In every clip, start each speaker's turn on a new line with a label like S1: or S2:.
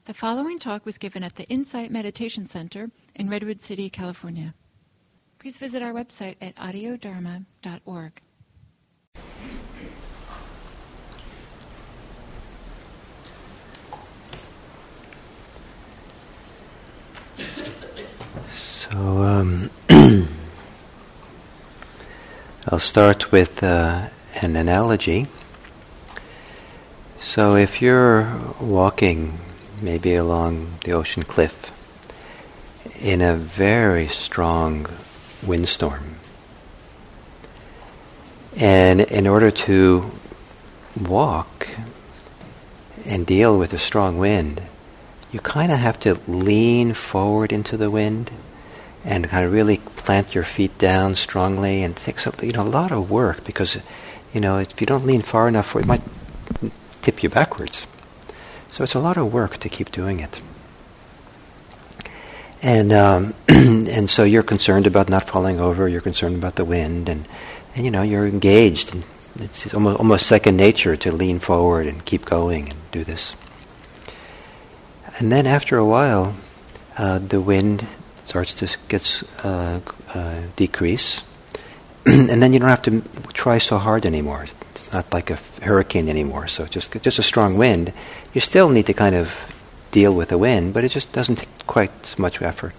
S1: The following talk was given at the Insight Meditation Center in Redwood City, California. Please visit our website at audiodharma.org.
S2: So, I'll start with an analogy. So if you're walking maybe along the ocean cliff in a very strong windstorm, and in order to walk and deal with a strong wind, you kind of have to lean forward into the wind and kind of really plant your feet down strongly, and it takes a lot of work, because if you don't lean far enough, it might tip you backwards. So it's a lot of work to keep doing it. And and so you're concerned about not falling over, you're concerned about the wind, and you're engaged. And it's almost second nature to lean forward and keep going and do this. And then after a while, the wind starts to decrease, and then you don't have to try so hard anymore. It's not like a hurricane anymore. So just a strong wind. You still need to kind of deal with the wind, but it just doesn't take quite so much effort.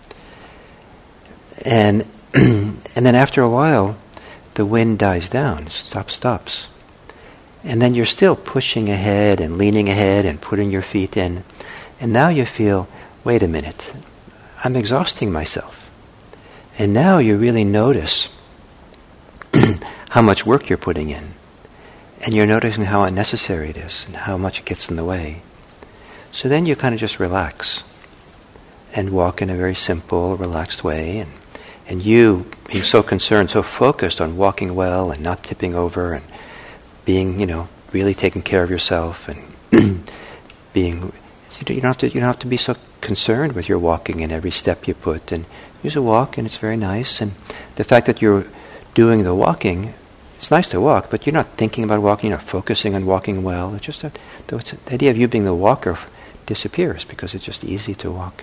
S2: And and then after a while, the wind dies down, stops. And then you're still pushing ahead and leaning ahead and putting your feet in. And now you feel, wait a minute, I'm exhausting myself. And now you really notice how much work you're putting in. And you're noticing how unnecessary it is and how much it gets in the way. So then you kind of just relax and walk in a very simple, relaxed way. And you being so concerned, so focused on walking well and not tipping over and being, really taking care of yourself and being... You don't have to be so concerned with your walking and every step you put. And you just walk, and it's very nice. And the fact that you're doing the walking, it's nice to walk, but you're not thinking about walking, you're not focusing on walking well. It's just the idea of you being the walker disappears, because it's just easy to walk.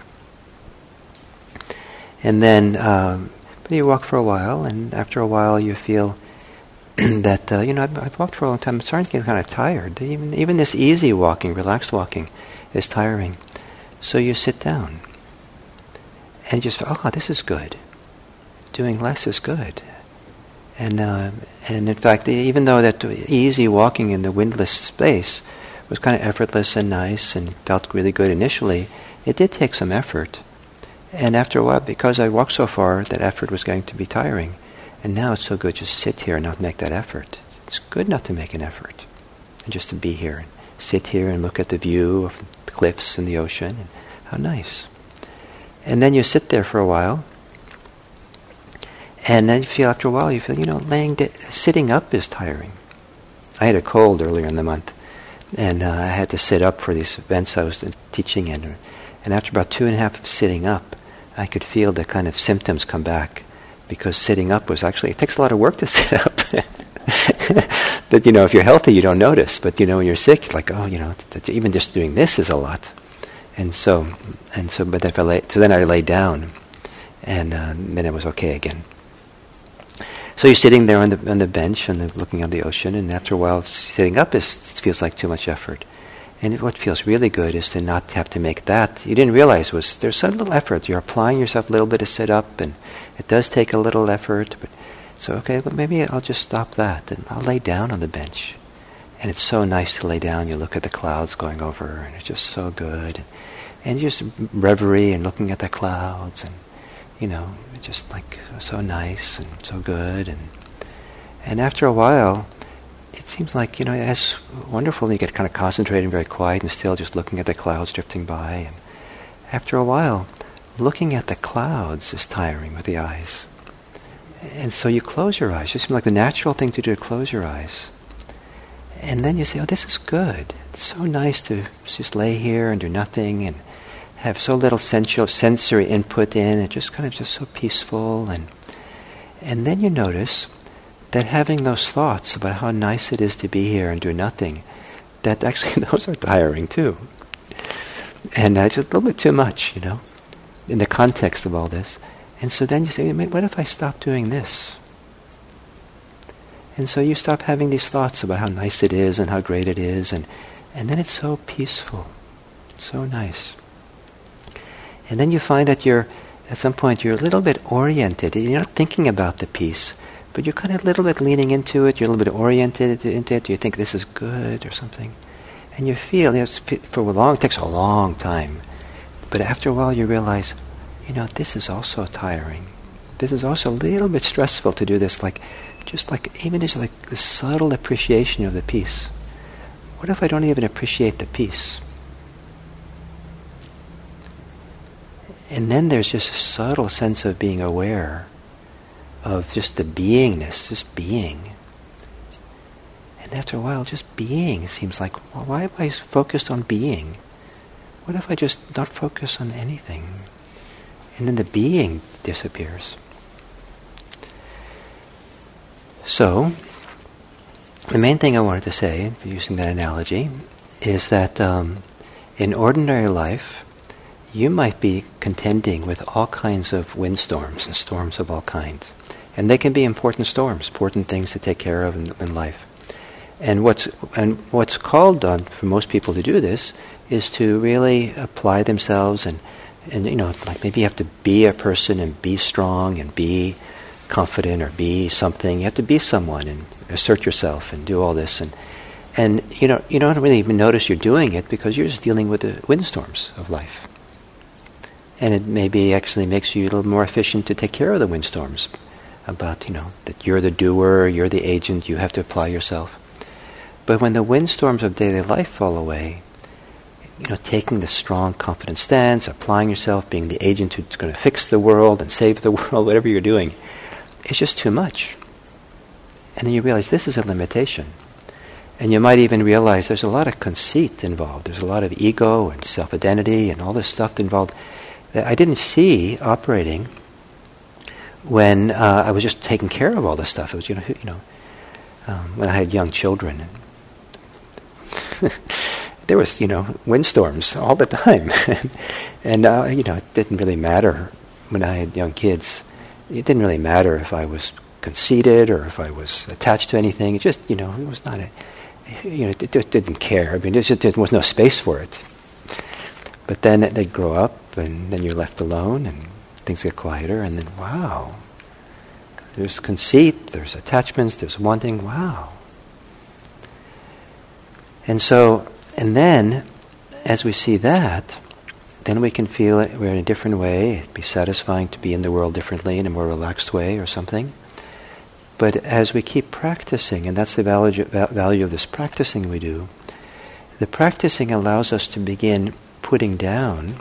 S2: And then, but you walk for a while, and after a while you feel that, I've walked for a long time, I'm starting to get kind of tired. Even this easy walking, relaxed walking, is tiring. So you sit down and just, this is good. Doing less is good. And in fact, even though that easy walking in the windless space was kind of effortless and nice and felt really good initially, it did take some effort. And after a while, because I walked so far, that effort was going to be tiring. And now it's so good just sit here and not make that effort. It's good not to make an effort, and just to be here and sit here and look at the view of the cliffs and the ocean, and how nice. And then you sit there for a while, and then after a while you feel, sitting up is tiring. I had a cold earlier in the month, and I had to sit up for these events I was teaching in. And after about 2.5 hours of sitting up, I could feel the kind of symptoms come back, because sitting up was actually, it takes a lot of work to sit up. That, if you're healthy, you don't notice. But, when you're sick, it's like, even just doing this is a lot. But then I lay down, and then it was okay again. So you're sitting there on the bench and looking at the ocean, and after a while, sitting up feels like too much effort. And what feels really good is to not have to make that. You didn't realize there's some little effort. You're applying yourself a little bit to sit up, and it does take a little effort. But maybe I'll just stop that, and I'll lay down on the bench. And it's so nice to lay down. You look at the clouds going over, and it's just so good. And just reverie and looking at the clouds, and it's just like so nice and so good. And after a while, it seems like, it's wonderful. You get kind of concentrated and very quiet and still, just looking at the clouds drifting by. And after a while, looking at the clouds is tiring with the eyes. And so you close your eyes. It just seems like the natural thing to do, to close your eyes. And then you say, this is good. It's so nice to just lay here and do nothing and have so little sensory input in. It's just kind of just so peaceful. And then you notice that having those thoughts about how nice it is to be here and do nothing, that actually those are tiring too. And it's just a little bit too much, in the context of all this. And so then you say, what if I stop doing this? And so you stop having these thoughts about how nice it is and how great it is, and then it's so peaceful, so nice. And then you find that at some point you're a little bit oriented. You're not thinking about the peace, but you're kind of a little bit leaning into it. You're a little bit oriented into it. You think this is good or something. And you feel, it takes a long time. But after a while you realize, this is also tiring. This is also a little bit stressful to do this, just the subtle appreciation of the peace. What if I don't even appreciate the peace? And then there's just a subtle sense of being aware of just the beingness, just being. And after a while, just being seems like, well, why am I focused on being? What if I just not focus on anything? And then the being disappears. So, the main thing I wanted to say, using that analogy, is that in ordinary life, you might be contending with all kinds of windstorms and storms of all kinds. And they can be important storms, important things to take care of in life. And what's called on for most people to do this is to really apply themselves and maybe you have to be a person and be strong and be confident or be something. You have to be someone and assert yourself and do all this. And you don't really even notice you're doing it because you're just dealing with the windstorms of life. And it maybe actually makes you a little more efficient to take care of the windstorms. About, that you're the doer, you're the agent, you have to apply yourself. But when the windstorms of daily life fall away, taking the strong, confident stance, applying yourself, being the agent who's going to fix the world and save the world, whatever you're doing, it's just too much. And then you realize this is a limitation. And you might even realize there's a lot of conceit involved. There's a lot of ego and self-identity and all this stuff involved that I didn't see operating when I was just taking care of all this stuff. It was, when I had young children. There was, windstorms all the time. And, it didn't really matter when I had young kids. It didn't really matter if I was conceited or if I was attached to anything. It just, it was not it just didn't care. I mean, there was no space for it. But then they grow up and then you're left alone and things get quieter and then, wow. There's conceit, there's attachments, there's wanting, wow. And then, as we see that, then we can feel it, we're in a different way. It'd be satisfying to be in the world differently, in a more relaxed way or something. But as we keep practicing, and that's the value of this practicing we do, the practicing allows us to begin putting down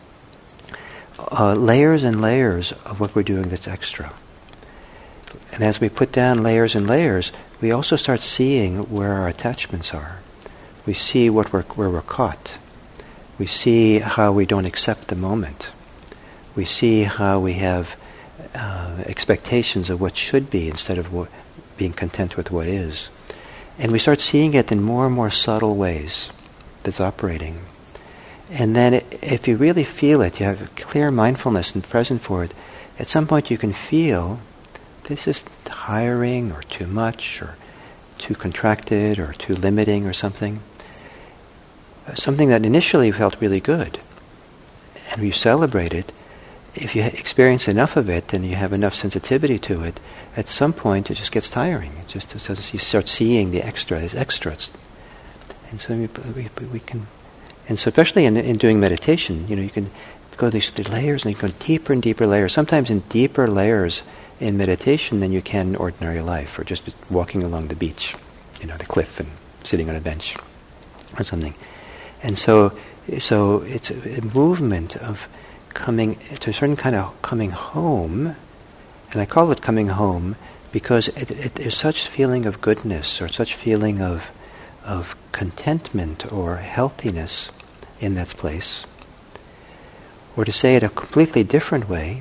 S2: layers and layers of what we're doing that's extra. And as we put down layers and layers, we also start seeing where our attachments are. We see where we're caught. We see how we don't accept the moment. We see how we have expectations of what should be instead of being content with what is. And we start seeing it in more and more subtle ways that's operating. And then if you really feel it, you have clear mindfulness and present for it, at some point you can feel this is tiring or too much or too contracted or too limiting or something. Something that initially felt really good. And you celebrate it. If you experience enough of it and you have enough sensitivity to it, at some point it just gets tiring. It just as you start seeing the extra as extras. And so we can, and so especially in doing meditation, you can go these layers and you go deeper and deeper layers. Sometimes in deeper layers in meditation than you can in ordinary life, or just walking along the beach, the cliff and sitting on a bench or something. And so it's a movement of coming to a certain kind of coming home, and I call it coming home because there's such feeling of goodness or such feeling of contentment or healthiness in that place. Or to say it a completely different way,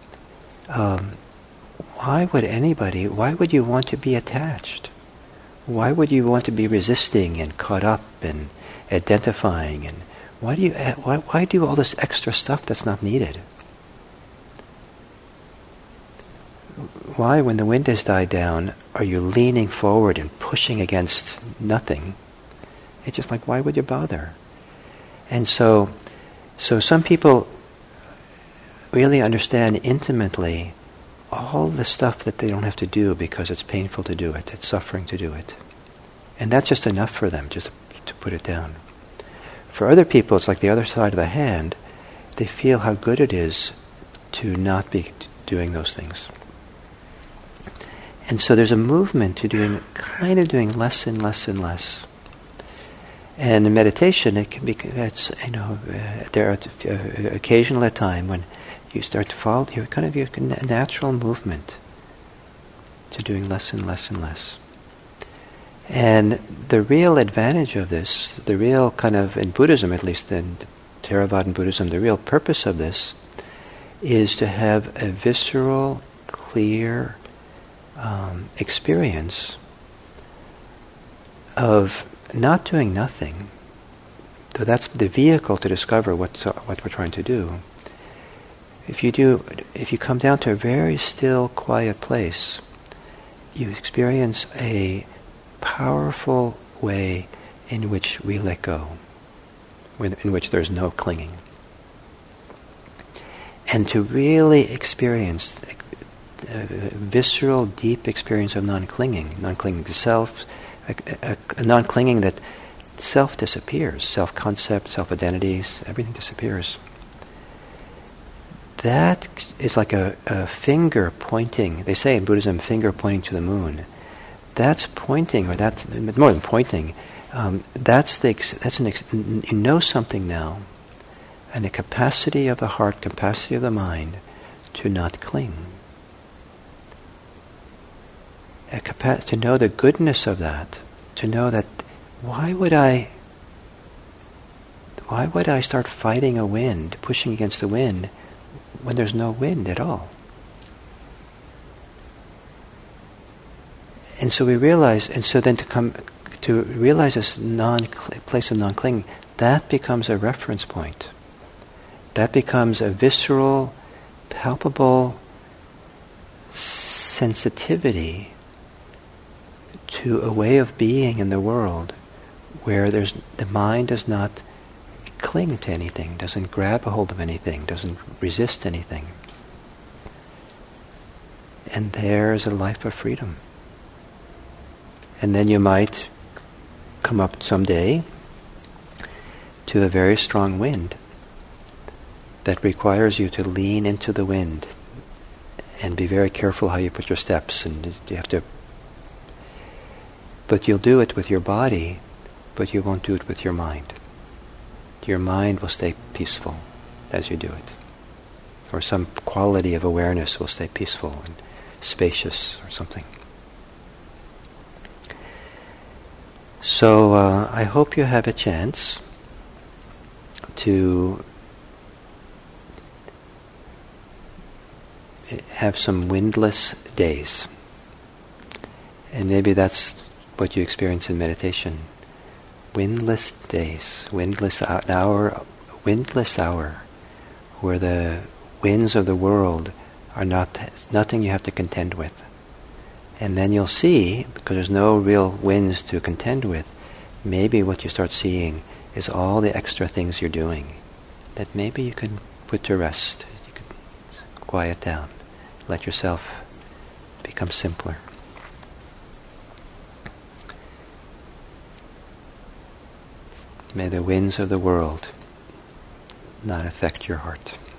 S2: why would you want to be attached? Why would you want to be resisting and caught up and identifying and why do all this extra stuff that's not needed? Why, when the wind has died down, are you leaning forward and pushing against nothing? It's just like, why would you bother? And so some people really understand intimately all the stuff that they don't have to do because it's painful to do it, it's suffering to do it. And that's just enough for them, just to put it down. For other people, it's like the other side of the hand. They feel how good it is to not be doing those things. And so there's a movement to doing less and less and less. And in meditation, it can be, there are occasional time when you start to fall, you a natural movement to doing less and less and less. And the real advantage of this, the real in Buddhism, at least in Theravadan Buddhism, the real purpose of this is to have a visceral, clear experience of not doing nothing. So that's the vehicle to discover what we're trying to do. If you come down to a very still, quiet place, you experience a powerful way in which we let go, in which there's no clinging. And to really experience a visceral, deep experience of non-clinging to self, a non-clinging that self disappears, self-concept, self-identities, everything disappears. That is like a finger pointing. They say in Buddhism, finger pointing to the moon. That's pointing, or that's more than pointing. You know something now, and the capacity of the heart, capacity of the mind, to not cling. To know the goodness of that. To know that why would I start fighting a wind, pushing against the wind, when there's no wind at all? And so we realize, and so then to realize this place of non-clinging, that becomes a reference point. That becomes a visceral, palpable sensitivity to a way of being in the world where the mind does not cling to anything, doesn't grab a hold of anything, doesn't resist anything. And there's a life of freedom. And then you might come up someday to a very strong wind that requires you to lean into the wind and be very careful how you put your steps, and you have to. But you'll do it with your body, but you won't do it with your mind. Your mind will stay peaceful as you do it. Or some quality of awareness will stay peaceful and spacious or something. So I hope you have a chance to have some windless days. And maybe that's what you experience in meditation. Windless days, windless hour, where the winds of the world are nothing you have to contend with. And then you'll see, because there's no real winds to contend with, maybe what you start seeing is all the extra things you're doing that maybe you can put to rest. You can quiet down, let yourself become simpler. May the winds of the world not affect your heart.